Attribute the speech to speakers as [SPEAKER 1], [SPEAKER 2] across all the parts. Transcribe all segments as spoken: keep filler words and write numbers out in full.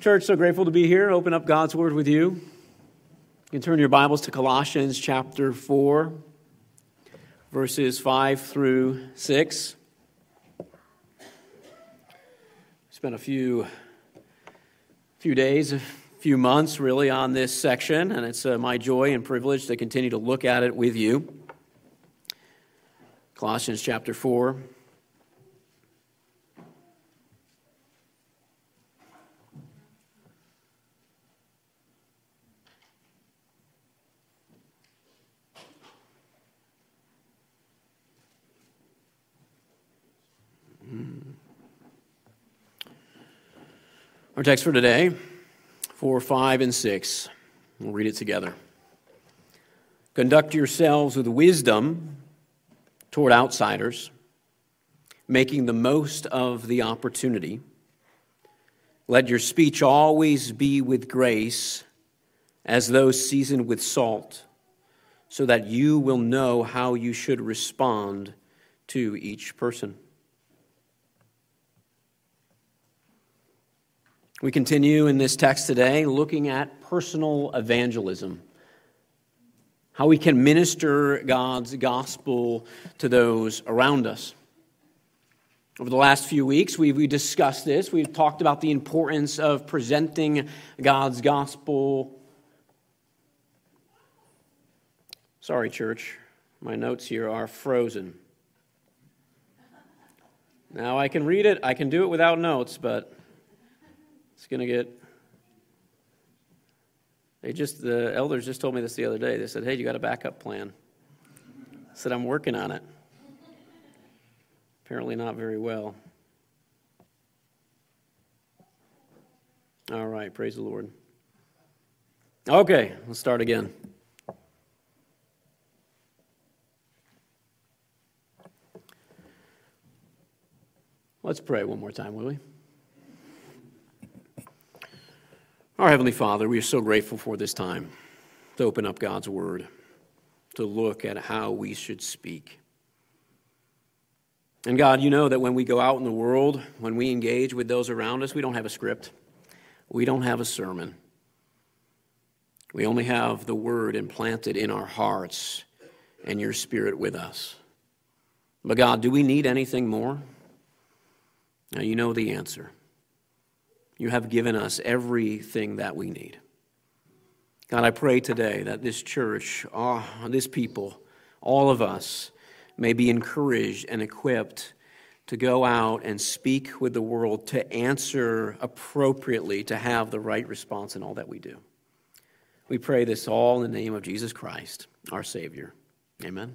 [SPEAKER 1] Church, so grateful to be here. Open up God's Word with you. You can turn your Bibles to Colossians chapter four, verses five through six. Spent a few, few days, a few months really on this section, and it's uh, my joy and privilege to continue to look at it with you. Colossians chapter four. Our text for today, four, five, and six. We'll read it together. Conduct yourselves with wisdom toward outsiders, making the most of the opportunity. Let your speech always be with grace, as though seasoned with salt, so that you will know how you should respond to each person. We continue in this text today looking at personal evangelism, how we can minister God's gospel to those around us. Over the last few weeks, we've we discussed this. We've talked about the importance of presenting God's gospel. Sorry, church, my notes here are frozen. Now I can read it, I can do it without notes, but it's going to get, they just, the elders just told me this the other day. They said, hey, you got a backup plan? I said, I'm working on it. Apparently not very well. All right, praise the Lord. Okay, let's start again. Let's pray one more time, will we? Our Heavenly Father, we are so grateful for this time to open up God's Word, to look at how we should speak. And God, you know that when we go out in the world, when we engage with those around us, we don't have a script. We don't have a sermon. We only have the Word implanted in our hearts and your Spirit with us. But God, do we need anything more? Now you know the answer. You have given us everything that we need. God, I pray today that this church, oh, this people, all of us may be encouraged and equipped to go out and speak with the world, to answer appropriately, to have the right response in all that we do. We pray this all in the name of Jesus Christ, our Savior. Amen.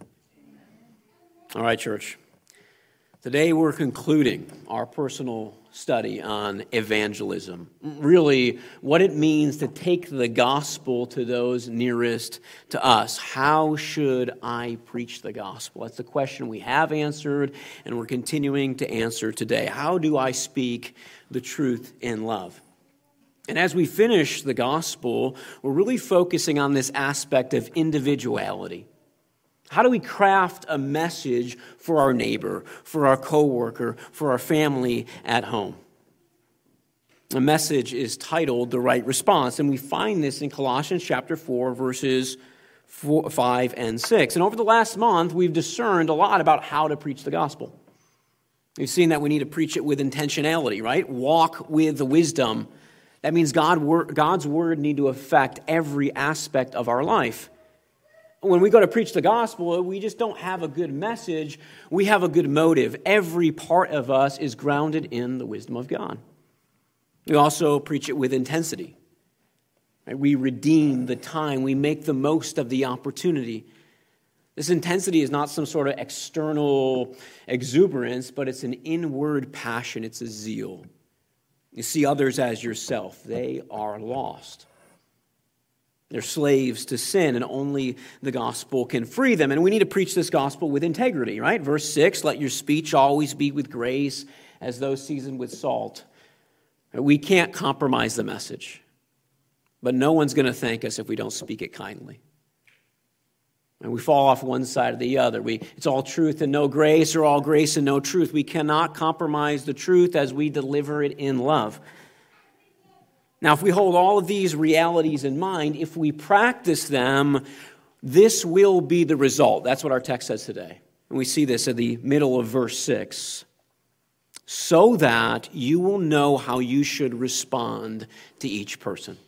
[SPEAKER 1] All right, church. Today we're concluding our personal study on evangelism, really what it means to take the gospel to those nearest to us. How should I preach the gospel? That's the question we have answered and we're continuing to answer today. How do I speak the truth in love? And as we finish the gospel, we're really focusing on this aspect of individuality. How do we craft a message for our neighbor, for our coworker, for our family at home? The message is titled The Right Response, and we find this in Colossians chapter four, verses four, five, and six. And over the last month, we've discerned a lot about how to preach the gospel. We've seen that we need to preach it with intentionality, right? Walk with the wisdom. That means God, God's word need to affect every aspect of our life. When we go to preach the gospel, we just don't have a good message. We have a good motive. Every part of us is grounded in the wisdom of God. We also preach it with intensity. We redeem the time. We make the most of the opportunity. This intensity is not some sort of external exuberance, but it's an inward passion. It's a zeal. You see others as yourself. They are lost. They're slaves to sin, and only the gospel can free them. And we need to preach this gospel with integrity, right? Verse six, let your speech always be with grace, as though seasoned with salt. We can't compromise the message, but no one's going to thank us if we don't speak it kindly. And we fall off one side or the other. We, it's all truth and no grace, or all grace and no truth. We cannot compromise the truth as we deliver it in love. Now, if we hold all of these realities in mind, if we practice them, this will be the result. That's what our text says today. And we see this at the middle of verse six. So that you will know how you should respond to each person.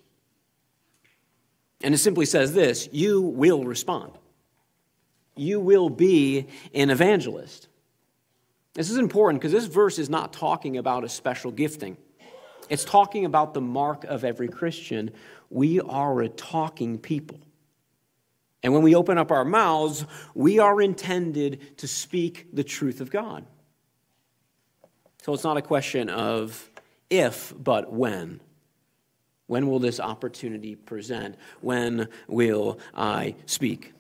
[SPEAKER 1] And it simply says this: you will respond. You will be an evangelist. This is important because this verse is not talking about a special gifting. It's talking about the mark of every Christian. We are a talking people. And when we open up our mouths, we are intended to speak the truth of God. So it's not a question of if, but when. When will this opportunity present? When will I speak?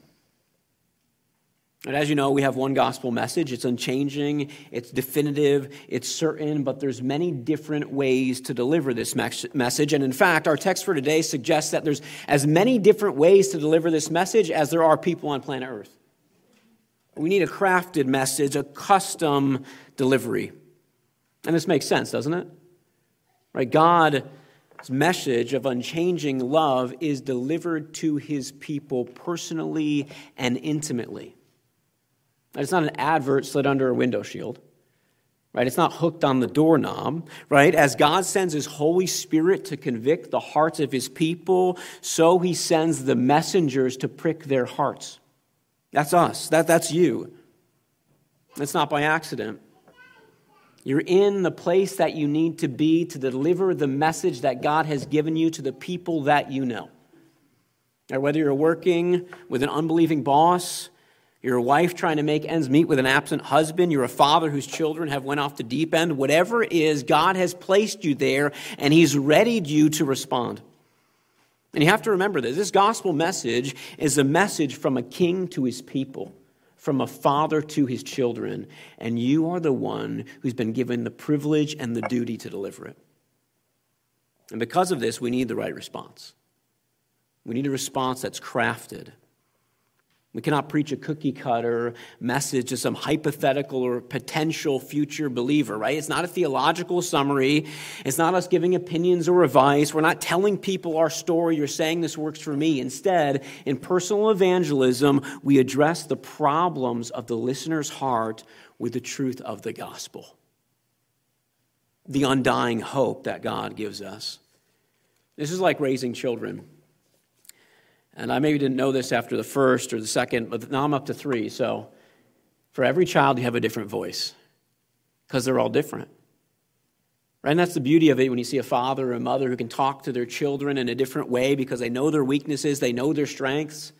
[SPEAKER 1] And as you know, we have one gospel message. It's unchanging, it's definitive, it's certain, but there's many different ways to deliver this message. And in fact, our text for today suggests that there's as many different ways to deliver this message as there are people on planet Earth. We need a crafted message, a custom delivery. And this makes sense, doesn't it? Right? God's message of unchanging love is delivered to his people personally and intimately. It's not an advert slid under a window shield. Right? It's not hooked on the doorknob. Right? As God sends his Holy Spirit to convict the hearts of his people, so he sends the messengers to prick their hearts. That's us. That, that's you. It's not by accident. You're in the place that you need to be to deliver the message that God has given you to the people that you know. Now, whether you're working with an unbelieving boss, you're a wife trying to make ends meet with an absent husband, you're a father whose children have went off the deep end, whatever it is, God has placed you there and he's readied you to respond. And you have to remember this. This gospel message is a message from a king to his people, from a father to his children, and you are the one who's been given the privilege and the duty to deliver it. And because of this, we need the right response. We need a response that's crafted. We cannot preach a cookie-cutter message to some hypothetical or potential future believer, right? It's not a theological summary. It's not us giving opinions or advice. We're not telling people our story or saying this works for me. Instead, in personal evangelism, we address the problems of the listener's heart with the truth of the gospel, the undying hope that God gives us. This is like raising children. And I maybe didn't know this after the first or the second, but now I'm up to three. So for every child, you have a different voice because they're all different. Right? And that's the beauty of it when you see a father or a mother who can talk to their children in a different way because they know their weaknesses, they know their strengths.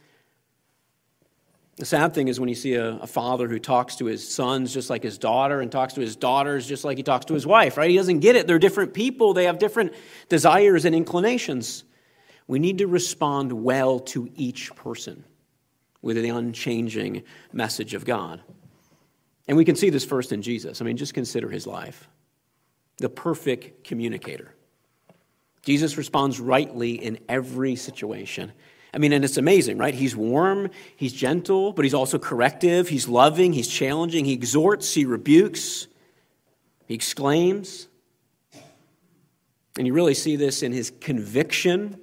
[SPEAKER 1] The sad thing is when you see a, a father who talks to his sons just like his daughter and talks to his daughters just like he talks to his wife, right? He doesn't get it. They're different people. They have different desires and inclinations. We need to respond well to each person with the unchanging message of God. And we can see this first in Jesus. I mean, just consider his life. The perfect communicator. Jesus responds rightly in every situation. I mean, and it's amazing, right? He's warm, he's gentle, but he's also corrective, he's loving, he's challenging, he exhorts, he rebukes, he exclaims. And you really see this in his conviction.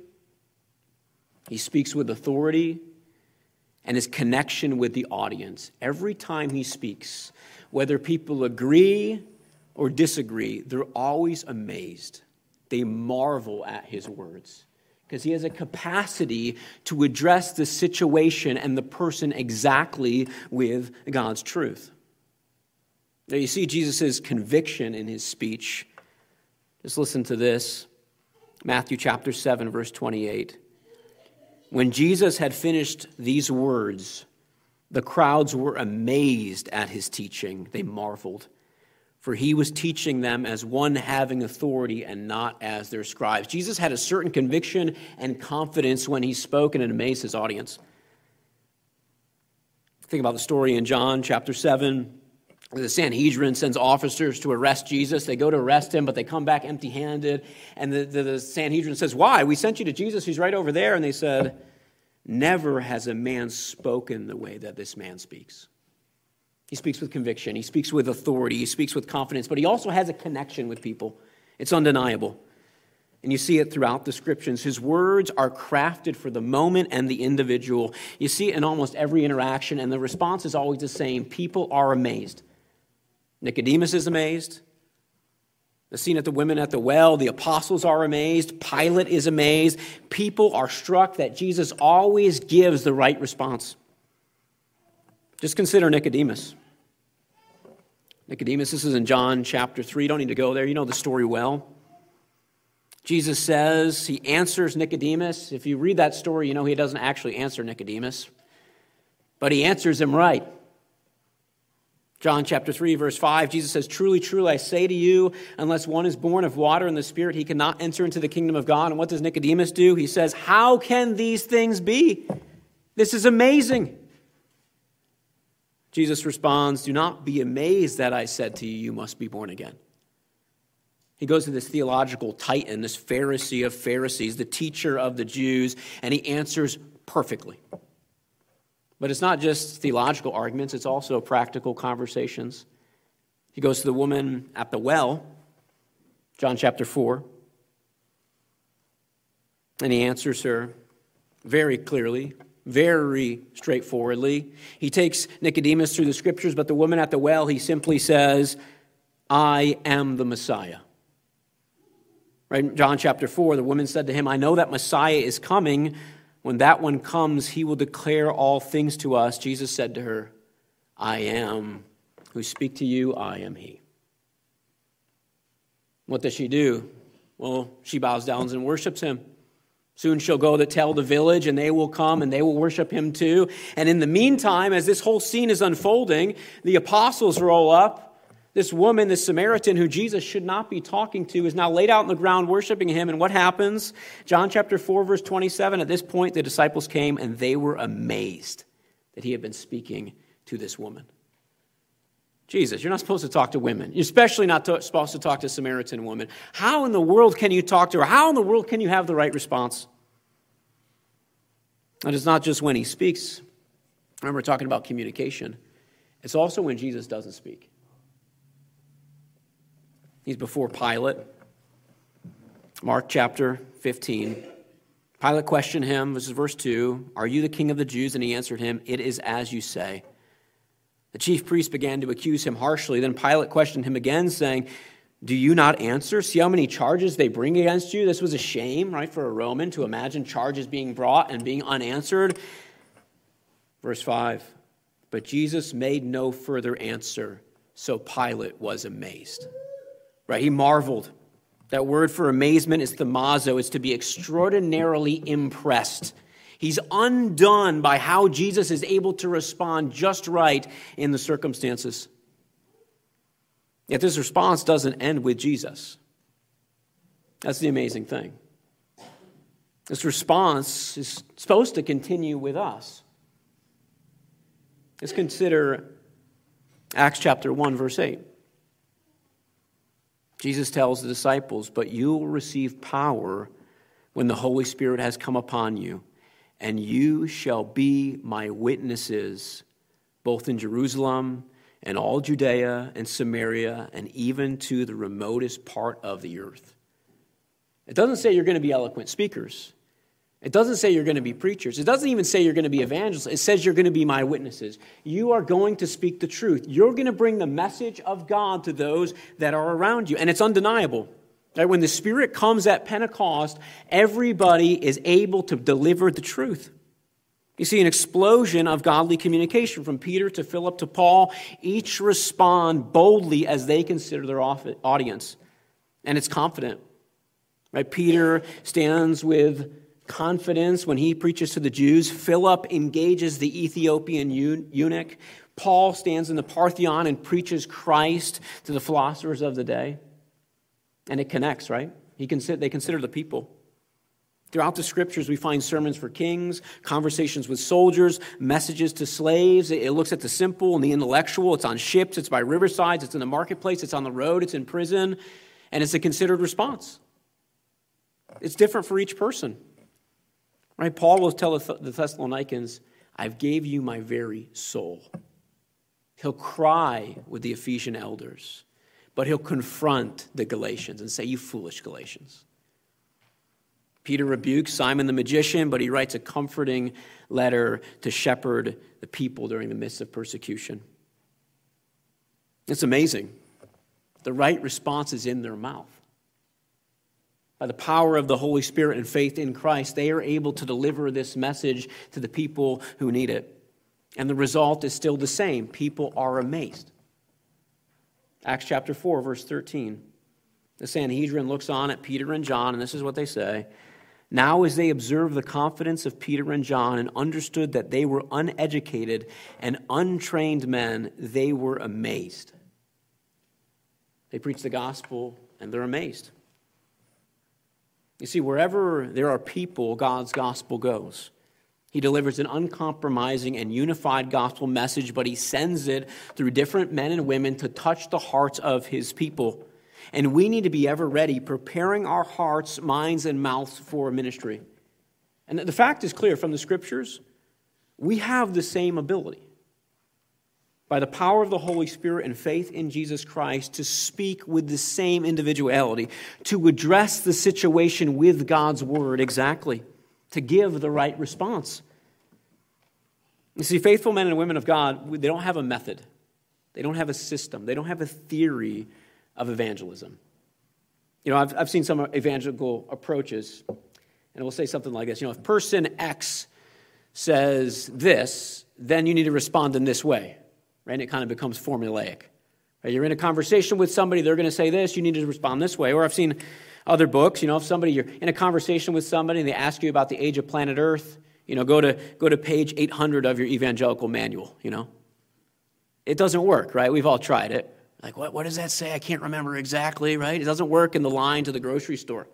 [SPEAKER 1] He speaks with authority and his connection with the audience. Every time he speaks, whether people agree or disagree, they're always amazed. They marvel at his words because he has a capacity to address the situation and the person exactly with God's truth. Now you see Jesus' conviction in his speech. Just listen to this. Matthew chapter seven, verse twenty-eight. When Jesus had finished these words, the crowds were amazed at his teaching. They marveled, for he was teaching them as one having authority and not as their scribes. Jesus had a certain conviction and confidence when he spoke, and it amazed his audience. Think about the story in John chapter seven. The Sanhedrin sends officers to arrest Jesus. They go to arrest him, but they come back empty-handed. And the, the, the Sanhedrin says, why? We sent you to Jesus. He's right over there. And they said, never has a man spoken the way that this man speaks. He speaks with conviction. He speaks with authority. He speaks with confidence. But he also has a connection with people. It's undeniable. And you see it throughout the scriptures. His words are crafted for the moment and the individual. You see it in almost every interaction, and the response is always the same. People are amazed. Nicodemus is amazed. The scene at the women at the well, the apostles are amazed. Pilate is amazed. People are struck that Jesus always gives the right response. Just consider Nicodemus. Nicodemus, this is in John chapter three. You don't need to go there. You know the story well. Jesus says, he answers Nicodemus. If you read that story, you know he doesn't actually answer Nicodemus, but he answers him right. John chapter three, verse five, Jesus says, "Truly, truly, I say to you, unless one is born of water and the Spirit, he cannot enter into the kingdom of God." And what does Nicodemus do? He says, "How can these things be? This is amazing." Jesus responds, "Do not be amazed that I said to you, you must be born again." He goes to this theological titan, this Pharisee of Pharisees, the teacher of the Jews, and he answers perfectly. But it's not just theological arguments, it's also practical conversations. He goes to the woman at the well, John chapter four, and he answers her very clearly, very straightforwardly. He takes Nicodemus through the scriptures, but the woman at the well, he simply says, "I am the Messiah." Right? John chapter four, the woman said to him, "I know that Messiah is coming. When that one comes, he will declare all things to us." Jesus said to her, "I am who speak to you, I am he." What does she do? Well, she bows down and worships him. Soon she'll go to tell the village, and they will come, and they will worship him too. And in the meantime, as this whole scene is unfolding, the apostles roll up. This woman, this Samaritan who Jesus should not be talking to, is now laid out on the ground worshiping him. And what happens? John chapter four, verse twenty-seven, at this point the disciples came and they were amazed that he had been speaking to this woman. Jesus, you're not supposed to talk to women. You're especially not to, supposed to talk to a Samaritan woman. How in the world can you talk to her? How in the world can you have the right response? And it's not just when he speaks. Remember, we're talking about communication. It's also when Jesus doesn't speak. He's before Pilate. Mark chapter fifteen. Pilate questioned him, this is verse two, "Are you the king of the Jews?" And he answered him, "It is as you say." The chief priests began to accuse him harshly. Then Pilate questioned him again, saying, "Do you not answer? See how many charges they bring against you?" This was a shame, right, for a Roman to imagine charges being brought and being unanswered. Verse five, "But Jesus made no further answer, so Pilate was amazed." Right, he marveled. That word for amazement is thaumazo. It's to be extraordinarily impressed. He's undone by how Jesus is able to respond just right in the circumstances. Yet this response doesn't end with Jesus. That's the amazing thing. This response is supposed to continue with us. Let's consider Acts chapter one, verse eight. Jesus tells the disciples, "But you will receive power when the Holy Spirit has come upon you, and you shall be my witnesses, both in Jerusalem and all Judea and Samaria, and even to the remotest part of the earth." It doesn't say you're going to be eloquent speakers. It doesn't say you're going to be preachers. It doesn't even say you're going to be evangelists. It says you're going to be my witnesses. You are going to speak the truth. You're going to bring the message of God to those that are around you. And it's undeniable. Right? When the Spirit comes at Pentecost, everybody is able to deliver the truth. You see an explosion of godly communication from Peter to Philip to Paul. Each respond boldly as they consider their audience. And it's confident. Right? Peter stands with confidence when he preaches to the Jews. Philip engages the Ethiopian eunuch. Paul stands in the Parthenon and preaches Christ to the philosophers of the day. And it connects, right? He consider, they consider the people. Throughout the scriptures, we find sermons for kings, conversations with soldiers, messages to slaves. It looks at the simple and the intellectual. It's on ships, it's by riversides, it's in the marketplace, it's on the road, it's in prison, and it's a considered response. It's different for each person. Right? Paul will tell the Thessalonians, "I've gave you my very soul." He'll cry with the Ephesian elders, but he'll confront the Galatians and say, "You foolish Galatians." Peter rebukes Simon the magician, but he writes a comforting letter to shepherd the people during the midst of persecution. It's amazing. The right response is in their mouth. By the power of the Holy Spirit and faith in Christ, they are able to deliver this message to the people who need it. And the result is still the same. People are amazed. Acts chapter four, verse thirteen. The Sanhedrin looks on at Peter and John, and this is what they say. Now as they observed the confidence of Peter and John and understood that they were uneducated and untrained men, they were amazed. They preach the gospel, and they're amazed. You see, wherever there are people, God's gospel goes. He delivers an uncompromising and unified gospel message, but he sends it through different men and women to touch the hearts of his people. And we need to be ever ready, preparing our hearts, minds, and mouths for ministry. And the fact is clear from the Scriptures. We have the same ability, by the power of the Holy Spirit and faith in Jesus Christ, to speak with the same individuality, to address the situation with God's word exactly, to give the right response. You see, faithful men and women of God, they don't have a method. They don't have a system. They don't have a theory of evangelism. You know, I've, I've seen some evangelical approaches, and it will say something like this. You know, if person X says this, then you need to respond in this way. Right? And it kind of becomes formulaic. Right? You're in a conversation with somebody, they're going to say this, you need to respond this way. Or I've seen other books, you know, if somebody, you're in a conversation with somebody and they ask you about the age of planet Earth, you know, go to go to page eight hundred of your evangelical manual, you know. It doesn't work, right? We've all tried it. Like, what, what does that say? I can't remember exactly, right? It doesn't work in the line to the grocery store.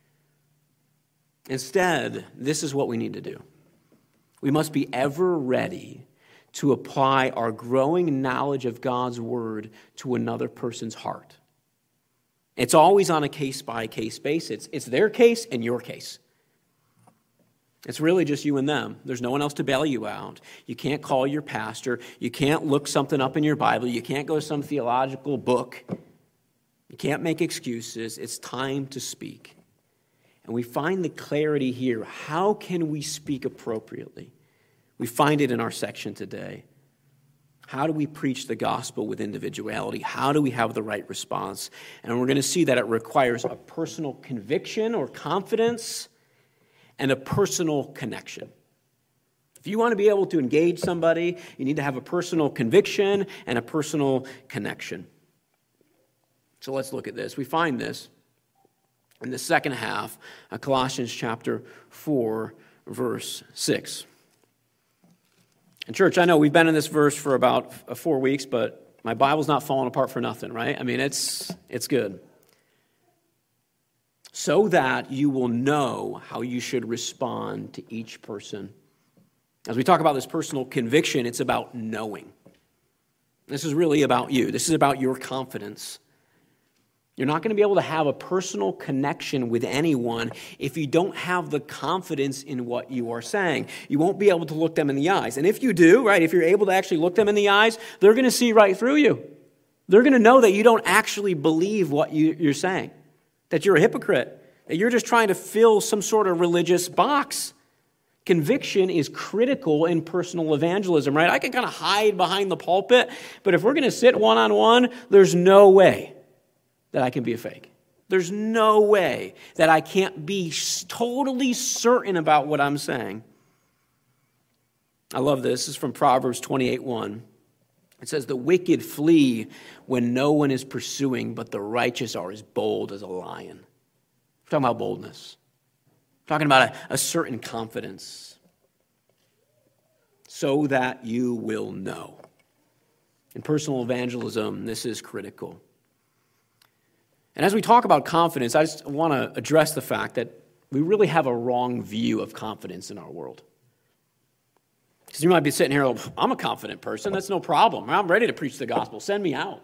[SPEAKER 1] Instead, this is what we need to do. We must be ever ready to apply our growing knowledge of God's word to another person's heart. It's always on a case-by-case basis. It's, it's their case and your case. It's really just you and them. There's no one else to bail you out. You can't call your pastor. You can't look something up in your Bible. You can't go to some theological book. You can't make excuses. It's time to speak. And we find the clarity here. How can we speak appropriately? We find it in our section today. How do we preach the gospel with individuality? How do we have the right response? And we're going to see that it requires a personal conviction or confidence and a personal connection. If you want to be able to engage somebody, you need to have a personal conviction and a personal connection. So let's look at this. We find this in the second half of Colossians chapter four, verse six. And church, I know we've been in this verse for about four weeks, but my Bible's not falling apart for nothing, right? I mean, it's it's good. So that you will know how you should respond to each person. As we talk about this personal conviction, it's about knowing. This is really about you. This is about your confidence. You're not going to be able to have a personal connection with anyone if you don't have the confidence in what you are saying. You won't be able to look them in the eyes. And if you do, right, if you're able to actually look them in the eyes, they're going to see right through you. They're going to know that you don't actually believe what you, you're saying, that you're a hypocrite, that you're just trying to fill some sort of religious box. Conviction is critical in personal evangelism, right? I can kind of hide behind the pulpit, but if we're going to sit one-on-one, there's no way that I can be a fake. There's no way that I can't be totally certain about what I'm saying. I love this. This is from Proverbs twenty-eight one. It says, "The wicked flee when no one is pursuing, but the righteous are as bold as a lion." We're talking about boldness. We're talking about a, a certain confidence. So that you will know. In personal evangelism, this is critical. And as we talk about confidence, I just want to address the fact that we really have a wrong view of confidence in our world. Because you might be sitting here, like, I'm a confident person, that's no problem. I'm ready to preach the gospel, send me out.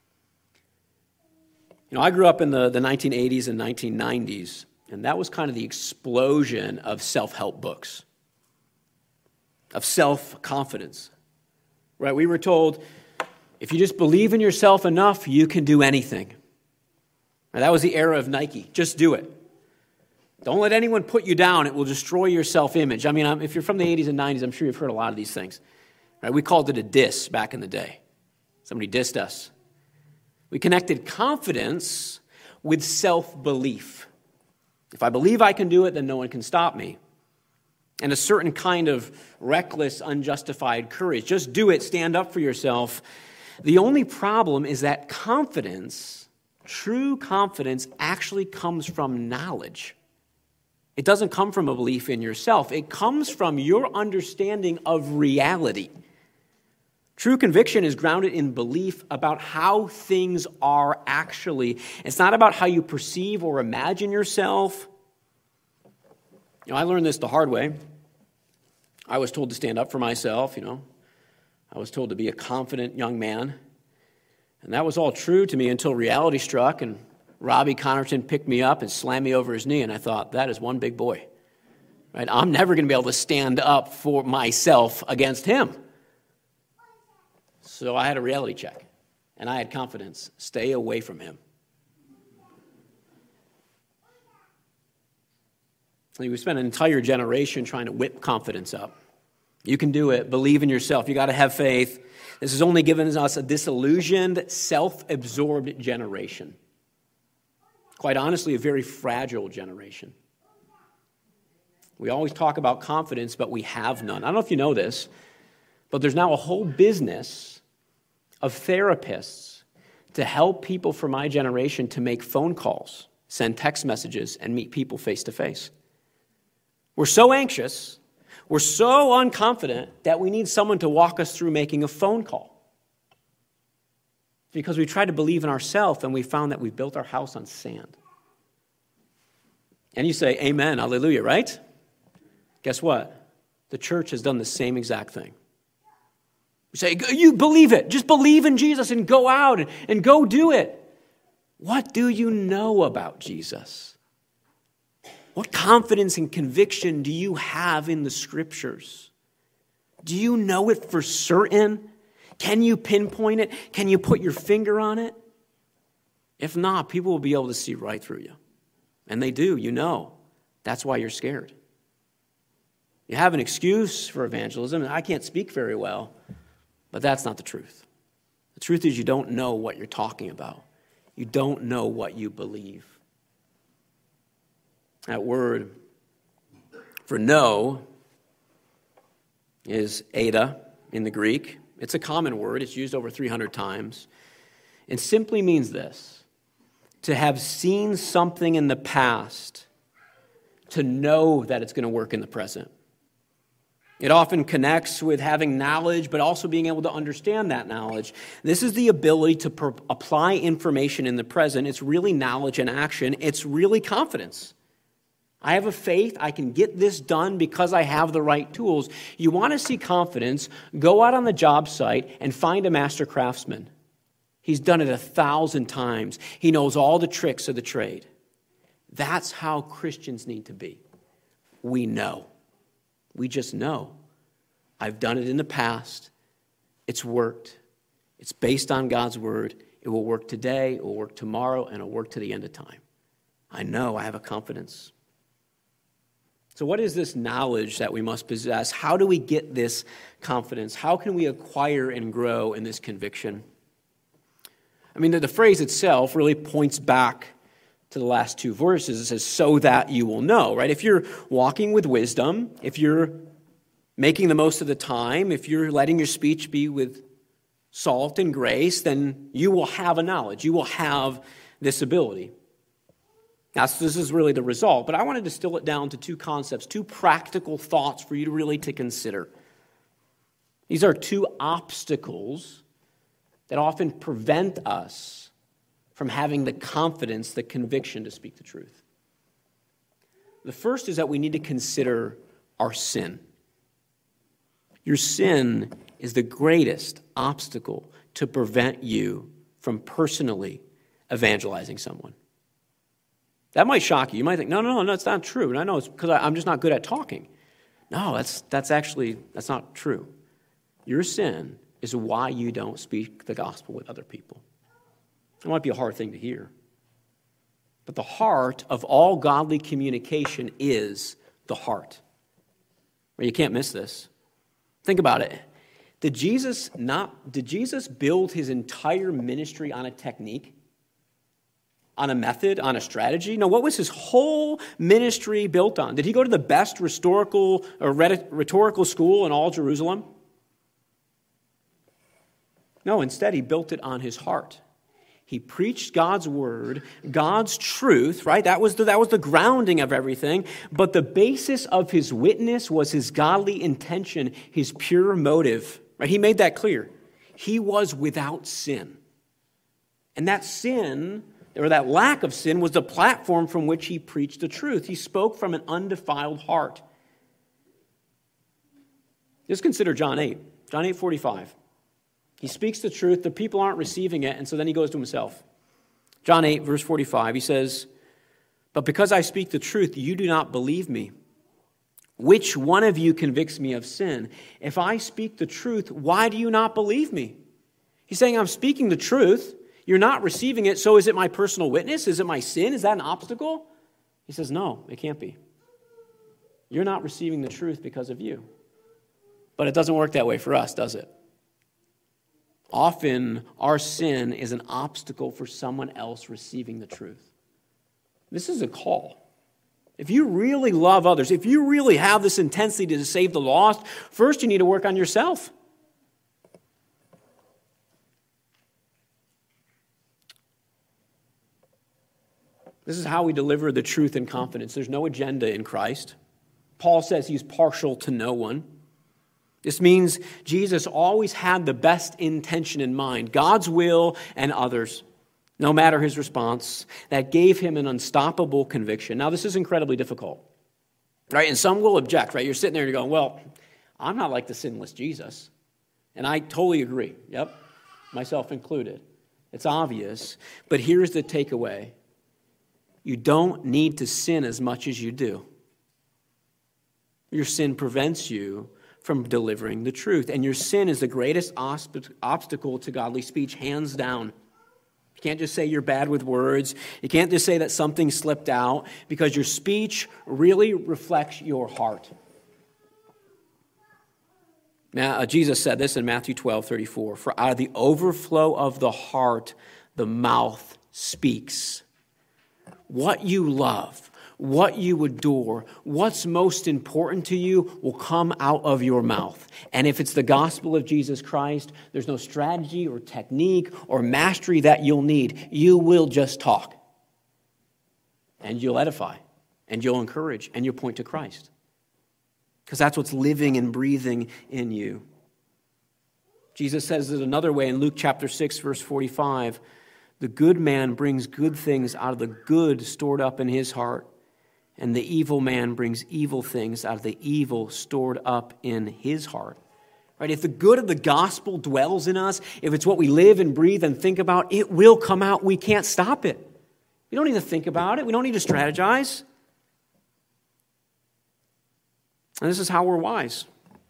[SPEAKER 1] You know, I grew up in the, the nineteen eighties and nineteen nineties, and that was kind of the explosion of self-help books, of self-confidence. Right? We were told, if you just believe in yourself enough, you can do anything. And that was the era of Nike. Just do it. Don't let anyone put you down. It will destroy your self-image. I mean, if you're from the eighties and nineties, I'm sure you've heard a lot of these things. Right? We called it a diss back in the day. Somebody dissed us. We connected confidence with self-belief. If I believe I can do it, then no one can stop me. And a certain kind of reckless, unjustified courage. Just do it. Stand up for yourself. The only problem is that confidence, true confidence, actually comes from knowledge. It doesn't come from a belief in yourself. It comes from your understanding of reality. True conviction is grounded in belief about how things are actually. It's not about how you perceive or imagine yourself. You know, I learned this the hard way. I was told to stand up for myself, you know. I was told to be a confident young man. And that was all true to me until reality struck and Robbie Connerton picked me up and slammed me over his knee, and I thought, that is one big boy. Right? I'm never going to be able to stand up for myself against him. So I had a reality check, and I had confidence. Stay away from him. We spent an entire generation trying to whip confidence up. You can do it. Believe in yourself. You got to have faith. This has only given us a disillusioned, self-absorbed generation. Quite honestly, a very fragile generation. We always talk about confidence, but we have none. I don't know if you know this, but there's now a whole business of therapists to help people from my generation to make phone calls, send text messages, and meet people face to face. We're so anxious, we're so unconfident that we need someone to walk us through making a phone call. Because we tried to believe in ourselves and we found that we built our house on sand. And you say, amen, hallelujah, right? Guess what? The church has done the same exact thing. We say, you believe it. Just believe in Jesus and go out and, and go do it. What do you know about Jesus? What confidence and conviction do you have in the Scriptures? Do you know it for certain? Can you pinpoint it? Can you put your finger on it? If not, people will be able to see right through you. And they do, you know. That's why you're scared. You have an excuse for evangelism. I can't speak very well, but that's not the truth. The truth is you don't know what you're talking about. You don't know what you believe. That word for know is ada in the Greek. It's a common word. It's used over three hundred times. It simply means this: to have seen something in the past, to know that it's going to work in the present. It often connects with having knowledge, but also being able to understand that knowledge. This is the ability to per- apply information in the present. It's really knowledge and action. It's really confidence. I have a faith, I can get this done because I have the right tools. You want to see confidence, go out on the job site and find a master craftsman. He's done it a thousand times. He knows all the tricks of the trade. That's how Christians need to be. We know. We just know. I've done it in the past. It's worked. It's based on God's word. It will work today, it will work tomorrow, and it will work to the end of time. I know, I have a confidence. So what is this knowledge that we must possess? How do we get this confidence? How can we acquire and grow in this conviction? I mean, the, the phrase itself really points back to the last two verses. It says, so that you will know, right? If you're walking with wisdom, if you're making the most of the time, if you're letting your speech be with salt and grace, then you will have a knowledge. You will have this ability. Now, this is really the result, but I want to distill it down to two concepts, two practical thoughts for you to really to consider. These are two obstacles that often prevent us from having the confidence, the conviction to speak the truth. The first is that we need to consider our sin. Your sin is the greatest obstacle to prevent you from personally evangelizing someone. That might shock you. You might think, no, no, no, that's not true. And I know it's because I'm just not good at talking. No, that's that's actually, that's not true. Your sin is why you don't speak the gospel with other people. It might be a hard thing to hear. But the heart of all godly communication is the heart. You can't miss this. Think about it. Did Jesus not, did Jesus build his entire ministry on a technique? On a method? On a strategy? No, what was his whole ministry built on? Did he go to the best rhetorical or rhetorical school in all Jerusalem? No, instead he built it on his heart. He preached God's word, God's truth, right? That was the, that was the grounding of everything. But the basis of his witness was his godly intention, his pure motive. Right? He made that clear. He was without sin. And that sin, or that lack of sin, was the platform from which he preached the truth. He spoke from an undefiled heart. Just consider John eight. John eight forty-five. He speaks the truth, the people aren't receiving it, and so then he goes to himself. John eight, verse forty-five, he says, "But because I speak the truth, you do not believe me. Which one of you convicts me of sin? If I speak the truth, why do you not believe me?" He's saying, I'm speaking the truth, you're not receiving it, so is it my personal witness? Is it my sin? Is that an obstacle? He says, no, it can't be. You're not receiving the truth because of you. But it doesn't work that way for us, does it? Often, our sin is an obstacle for someone else receiving the truth. This is a call. If you really love others, if you really have this intensity to save the lost, first you need to work on yourself. This is how we deliver the truth in confidence. There's no agenda in Christ. Paul says he's partial to no one. This means Jesus always had the best intention in mind, God's will and others, no matter his response. That gave him an unstoppable conviction. Now, this is incredibly difficult, right? And some will object, right? You're sitting there and you're going, well, I'm not like the sinless Jesus. And I totally agree. Yep, myself included. It's obvious. But here's the takeaway. You don't need to sin as much as you do. Your sin prevents you from delivering the truth. And your sin is the greatest obstacle to godly speech, hands down. You can't just say you're bad with words. You can't just say that something slipped out, because your speech really reflects your heart. Now, uh, Jesus said this in Matthew twelve thirty-four, "For out of the overflow of the heart, the mouth speaks." What you love, what you adore, what's most important to you will come out of your mouth. And if it's the gospel of Jesus Christ, there's no strategy or technique or mastery that you'll need. You will just talk. And you'll edify, and you'll encourage, and you'll point to Christ. Because that's what's living and breathing in you. Jesus says it another way in Luke chapter six, verse forty-five. "The good man brings good things out of the good stored up in his heart, and the evil man brings evil things out of the evil stored up in his heart." Right? If the good of the gospel dwells in us, if it's what we live and breathe and think about, it will come out. We can't stop it. We don't need to think about it. We don't need to strategize. And this is how we're wise.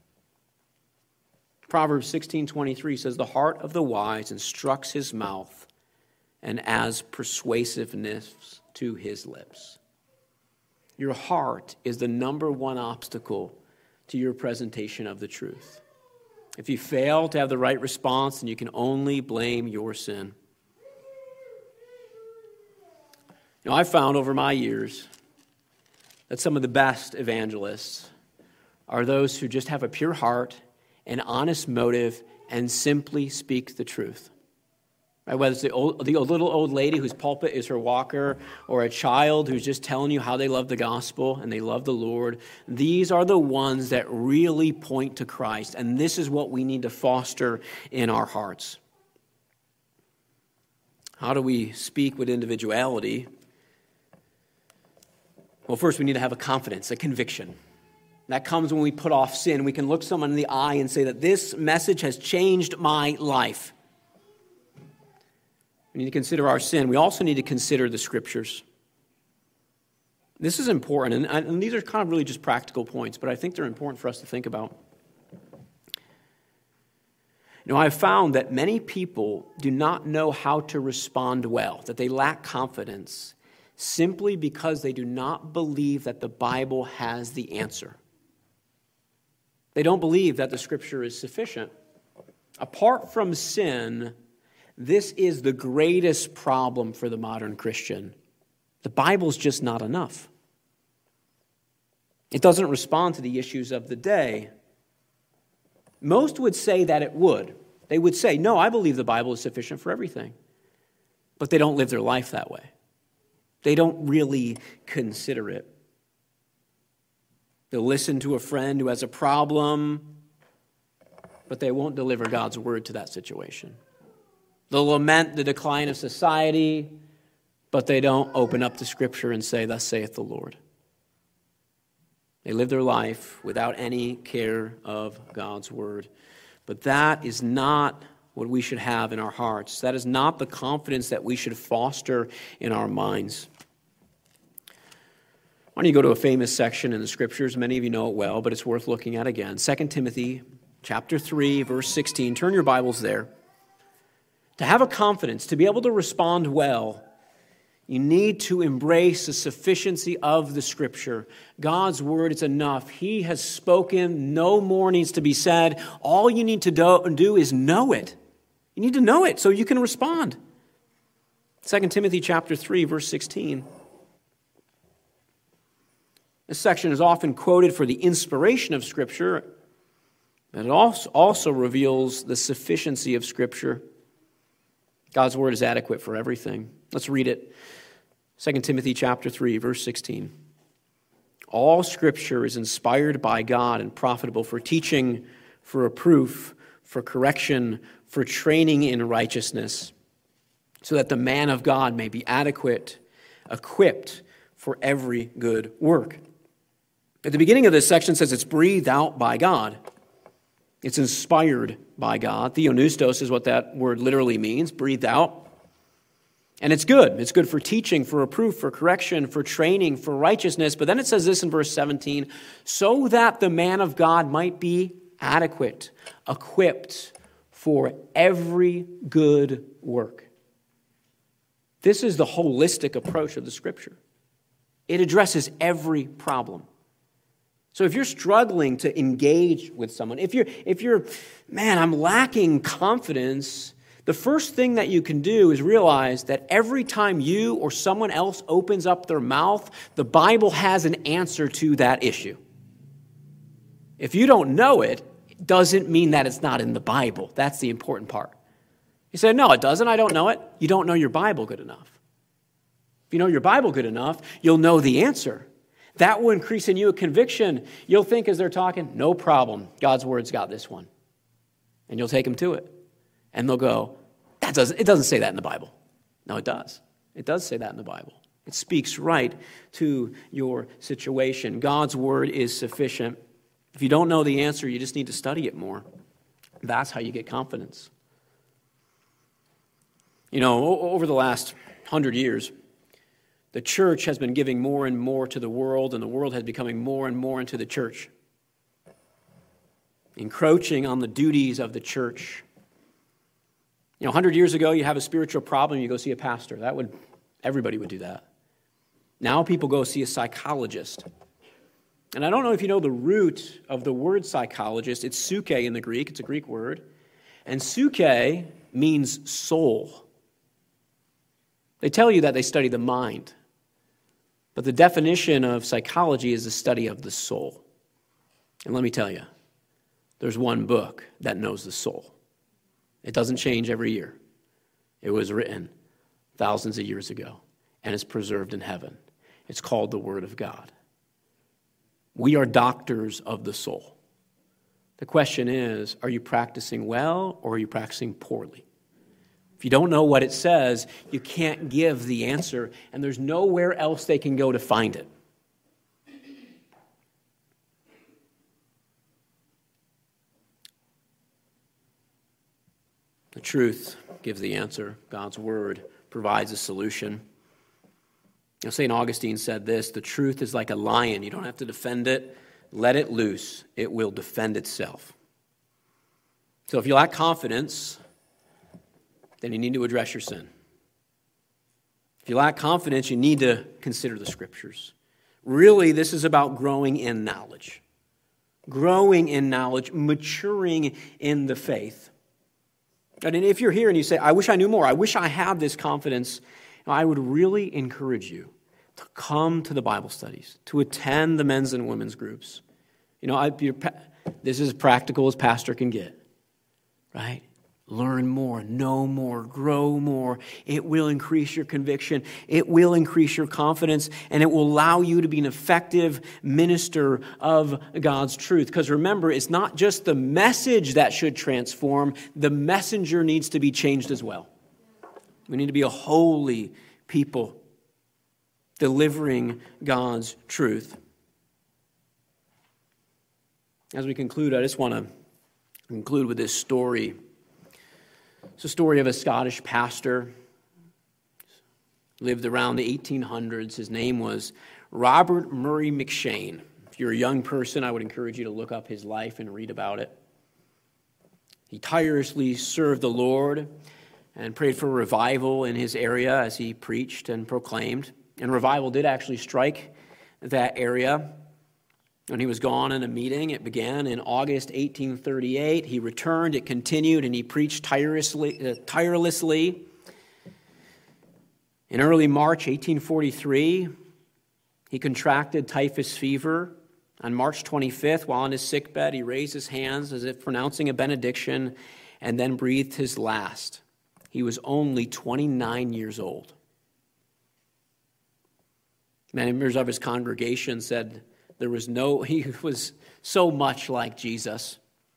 [SPEAKER 1] Proverbs sixteen twenty-three says, "The heart of the wise instructs his mouth, and as persuasiveness to his lips." Your heart is the number one obstacle to your presentation of the truth. If you fail to have the right response, then you can only blame your sin. You know, I've found over my years that some of the best evangelists are those who just have a pure heart, an honest motive, and simply speak the truth. Right? Whether it's the, old, the little old lady whose pulpit is her walker, or a child who's just telling you how they love the gospel and they love the Lord, these are the ones that really point to Christ. And this is what we need to foster in our hearts. How do we speak with individuality? Well, first we need to have a confidence, a conviction. That comes when we put off sin. We can look someone in the eye and say that this message has changed my life. We need to consider our sin. We also need to consider the Scriptures. This is important, and, and these are kind of really just practical points, but I think they're important for us to think about. You know, I've found that many people do not know how to respond well, that they lack confidence simply because they do not believe that the Bible has the answer. They don't believe that the Scripture is sufficient. Apart from sin, this is the greatest problem for the modern Christian. The Bible's just not enough. It doesn't respond to the issues of the day. Most would say that it would. They would say, no, I believe the Bible is sufficient for everything. But they don't live their life that way. They don't really consider it. They'll listen to a friend who has a problem, but they won't deliver God's word to that situation. They'll lament the decline of society, but they don't open up the Scripture and say, thus saith the Lord. They live their life without any care of God's word. But that is not what we should have in our hearts. That is not the confidence that we should foster in our minds. Why don't you go to a famous section in the Scriptures? Many of you know it well, but it's worth looking at again. Second Timothy chapter three, verse sixteen. Turn your Bibles there. To have a confidence, to be able to respond well, you need to embrace the sufficiency of the Scripture. God's word is enough. He has spoken. No more needs to be said. All you need to do is know it. You need to know it so you can respond. Second Timothy chapter three, verse sixteen. This section is often quoted for the inspiration of Scripture, but it also, also reveals the sufficiency of Scripture. God's word is adequate for everything. Let's read it. Second Timothy chapter three, verse sixteen. All Scripture is inspired by God and profitable for teaching, for reproof, for correction, for training in righteousness, so that the man of God may be adequate, equipped for every good work. At the beginning of this section, it says it's breathed out by God. It's inspired by God. Theopneustos is what that word literally means, breathed out. And it's good. It's good for teaching, for reproof, for correction, for training, for righteousness. But then it says this in verse seventeen, so that the man of God might be adequate, equipped for every good work. This is the holistic approach of the Scripture. It addresses every problem. So if you're struggling to engage with someone, if you're, if you're, man, I'm lacking confidence, the first thing that you can do is realize that every time you or someone else opens up their mouth, the Bible has an answer to that issue. If you don't know it, it doesn't mean that it's not in the Bible. That's the important part. You say, no, it doesn't. I don't know it. You don't know your Bible good enough. If you know your Bible good enough, you'll know the answer. That will increase in you a conviction. You'll think as they're talking, no problem. God's word's got this one. And you'll take them to it. And they'll go, that doesn't, it doesn't say that in the Bible. No, it does. It does say that in the Bible. It speaks right to your situation. God's word is sufficient. If you don't know the answer, you just need to study it more. That's how you get confidence. You know, over the last hundred years, the church has been giving more and more to the world, and the world has becoming more and more into the church, encroaching on the duties of the church. You know, a hundred years ago, you have a spiritual problem, you go see a pastor. That would, everybody would do that. Now people go see a psychologist. And I don't know if you know the root of the word psychologist. It's suke in the Greek. It's a Greek word. And suke means soul. They tell you that they study the mind. But the definition of psychology is the study of the soul. And let me tell you, there's one book that knows the soul. It doesn't change every year. It was written thousands of years ago, and it's preserved in heaven. It's called the Word of God. We are doctors of the soul. The question is, are you practicing well or are you practicing poorly? If you don't know what it says, you can't give the answer, and there's nowhere else they can go to find it. The truth gives the answer. God's word provides a solution. You know, Saint Augustine said this, the truth is like a lion. You don't have to defend it. Let it loose. It will defend itself. So if you lack confidence, then you need to address your sin. If you lack confidence, you need to consider the Scriptures. Really, this is about growing in knowledge. Growing in knowledge, maturing in the faith. And if you're here and you say, I wish I knew more, I wish I had this confidence, I would really encourage you to come to the Bible studies, to attend the men's and women's groups. You know, I, this is as practical as pastor can get, right? Learn more, know more, grow more. It will increase your conviction. It will increase your confidence, and it will allow you to be an effective minister of God's truth. Because remember, it's not just the message that should transform. The messenger needs to be changed as well. We need to be a holy people delivering God's truth. As we conclude, I just want to conclude with this story. It's a story of a Scottish pastor. Lived around the eighteen hundreds. His name was Robert Murray McCheyne. If you're a young person, I would encourage you to look up his life and read about it. He tirelessly served the Lord and prayed for revival in his area as he preached and proclaimed. And revival did actually strike that area. When he was gone in a meeting, it began in August eighteen thirty-eight. He returned, it continued, and he preached tirelessly. Uh, tirelessly. In early March eighteen forty-three, he contracted typhus fever. On March twenty-fifth, while on his sickbed, he raised his hands as if pronouncing a benediction and then breathed his last. He was only twenty-nine years old. Many members of his congregation said, There was no, he was so much like Jesus.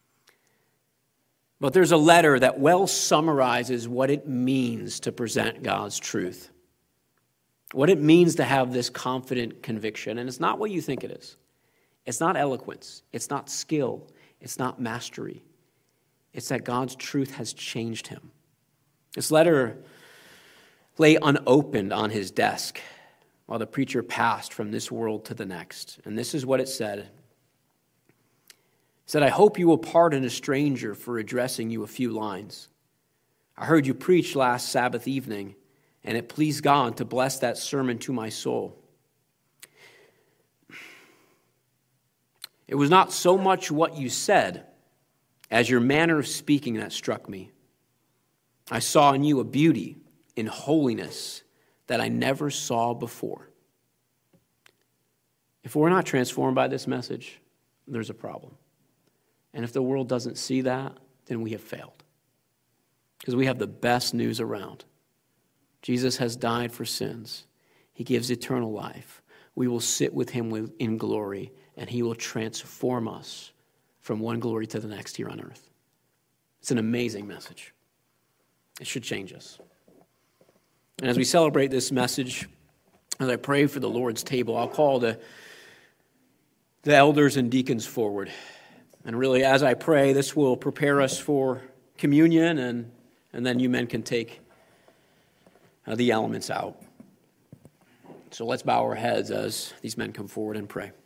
[SPEAKER 1] But there's a letter that well summarizes what it means to present God's truth. What it means to have this confident conviction. And it's not what you think it is. It's not eloquence. It's not skill. It's not mastery. It's that God's truth has changed him. This letter lay unopened on his desk while the preacher passed from this world to the next. And this is what it said. It said, I hope you will pardon a stranger for addressing you a few lines. I heard you preach last Sabbath evening, and it pleased God to bless that sermon to my soul. It was not so much what you said as your manner of speaking that struck me. I saw in you a beauty in holiness that I never saw before. If we're not transformed by this message, there's a problem. And if the world doesn't see that, then we have failed. Because we have the best news around. Jesus has died for sins. He gives eternal life. We will sit with him in glory, and he will transform us from one glory to the next here on earth. It's an amazing message. It should change us. And as we celebrate this message, as I pray for the Lord's table, I'll call the, the elders and deacons forward. And really, as I pray, this will prepare us for communion, and, and then you men can take uh, the elements out. So let's bow our heads as these men come forward and pray.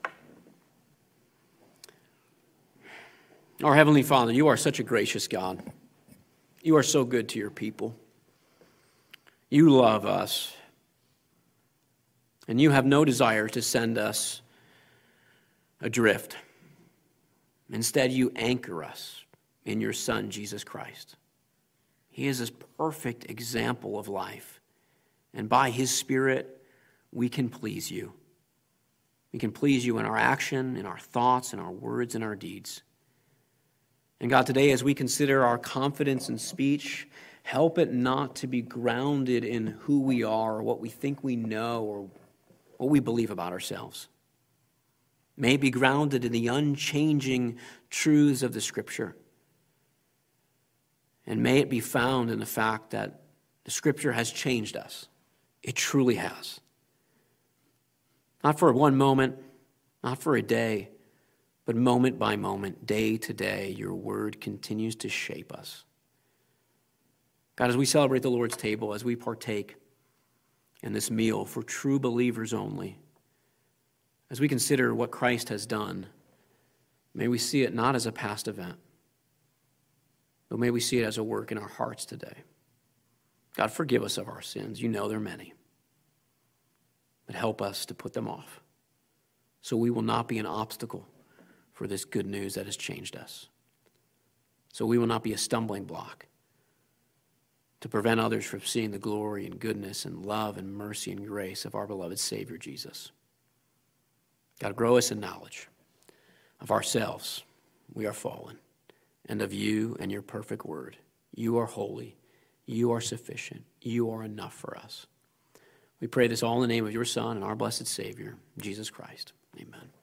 [SPEAKER 1] Our Heavenly Father, you are such a gracious God. You are so good to your people. You love us, and you have no desire to send us adrift. Instead, you anchor us in your Son, Jesus Christ. He is this perfect example of life, and by his Spirit, we can please you. We can please you in our action, in our thoughts, in our words, in our deeds. And God, today, as we consider our confidence in speech, help it not to be grounded in who we are, or what we think we know, or what we believe about ourselves. May it be grounded in the unchanging truths of the Scripture. And may it be found in the fact that the Scripture has changed us. It truly has. Not for one moment, not for a day, but moment by moment, day to day, your word continues to shape us. God, as we celebrate the Lord's table, as we partake in this meal for true believers only, as we consider what Christ has done, may we see it not as a past event, but may we see it as a work in our hearts today. God, forgive us of our sins. You know they're many. But help us to put them off so we will not be an obstacle for this good news that has changed us. So we will not be a stumbling block to prevent others from seeing the glory and goodness and love and mercy and grace of our beloved Savior Jesus. God, grow us in knowledge of ourselves. We are fallen. And of you and your perfect word. You are holy. You are sufficient. You are enough for us. We pray this all in the name of your Son and our blessed Savior, Jesus Christ. Amen.